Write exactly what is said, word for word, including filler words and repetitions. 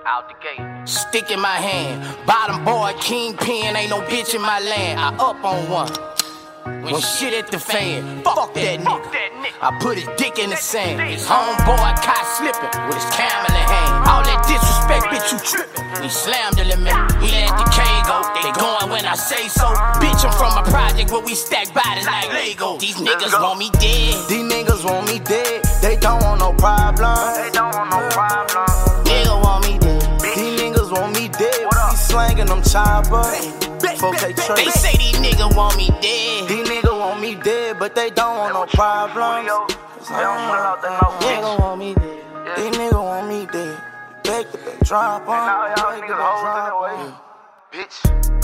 Out the gate. Stick in my hand. Bottom boy, kingpin, ain't no bitch in my land. I up on one. When shit at the fan, fuck that nigga. I put his dick in the sand. His homeboy caught slipping with his camel in hand. All that disrespect, bitch, you trippin'. He slammed the limit. He let the K go. They going when I say so. Bitch, I'm from a project where we stack bodies like Lego. These niggas want me dead. These niggas want me dead. They don't want no problem. They don't want no problem. Nigga want me dead. These niggas want me dead. We slanging them choppers. They say these niggas want me dead. These niggas want me dead, but they don't want no problems. Nigga want me dead. These niggas want me dead. Beg to drop on. Bitch.